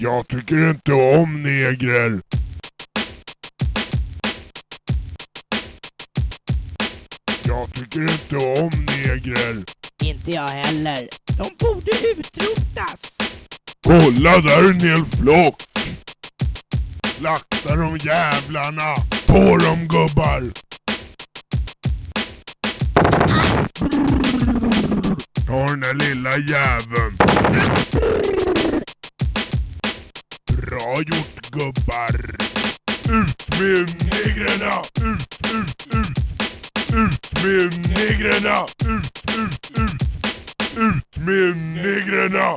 Jag tycker inte om negrer. Jag tycker inte om negrer. Inte jag heller. De borde utrotas. Kolla, där är en hel flock. Slakta de jävlarna. På dem, gubbar. Ta den där lilla jäveln. Bra gjort, gubbar. Ut med negrerna. Ut med negrerna. Ut med negrerna.